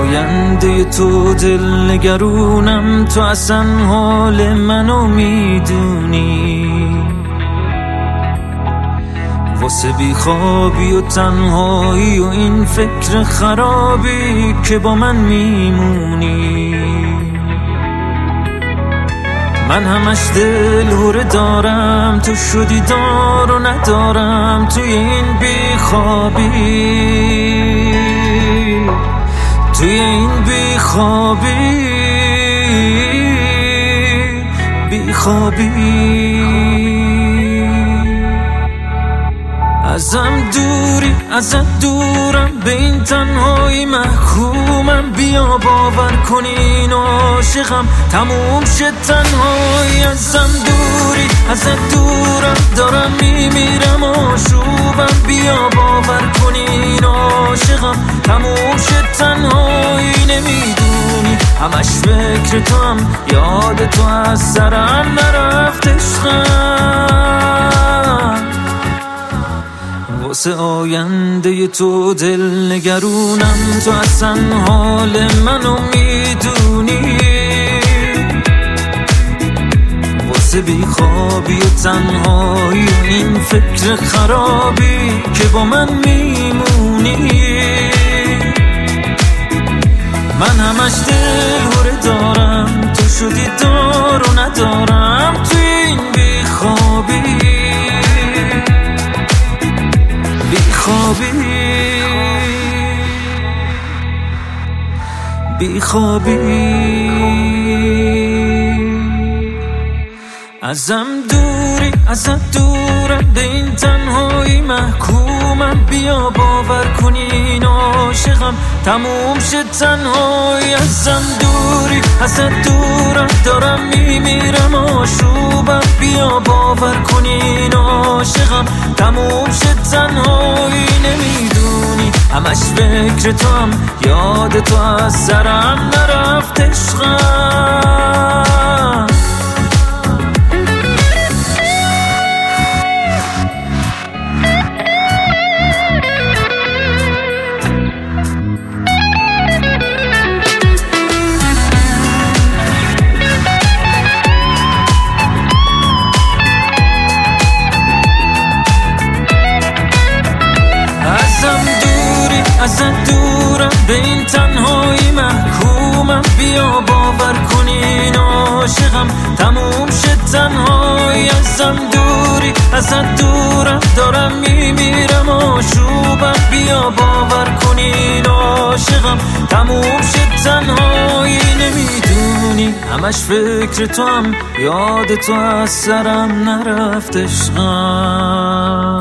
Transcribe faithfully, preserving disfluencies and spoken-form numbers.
آینده تو دلنگرونم، تو اصلا حال منو میدونی. واسه بیخوابی و تنهایی و این فکر خرابی که با من میمونی. من همش دل هوره دارم، تو شدی دار و ندارم توی این بیخوابی، توی این بیخوابی بیخوابی. ازم دوری، ازت دورم، به این تنهایی محکومم. بیا باور کنی این عاشقم، تموم شد تنهایی. ازم دوری، ازت دورم، دارم میمیرم آشوبم. بیا باور کنی این عاشقم، تموم شد تنهایی. نمیدونی همش فکر تو هم، یاد تو از سرم نرفت عشقم. واسه آینده تو دلنگرونم، تو اصلا حال منو میدونی. واسه بیخوابی و تنهایی و این فکر خرابی که با من میمونی. من همش دل هوره دارم، تو شدی دار و ندارم توی این بیخوابی بیخوابی بیخوابی. ازم دوری، ازت دورم، به این تنهایی محکومم. بیا باور کنی این عاشقم، تموم شد تنهایی. ازم دوری، ازت دورم، دارم میمیرم آشوبم. بیا باور کنی این عاشقم، تموم شد تنهایی. نمیدونی همش فکر تو هم، یاد تو از سرم نرفت عشقم. ازت دورم، به این تنهایی محکومم. بیا باور کنی این عاشقم، تموم شد تنهایی. ازم دوری، ازت دورم، دارم میمیرم آشوبم. بیا باور کنی این عاشقم، تموم شد تنهایی. نمیدونی همش فکر تو هم، یاد تو از سرم نرفت عشقم.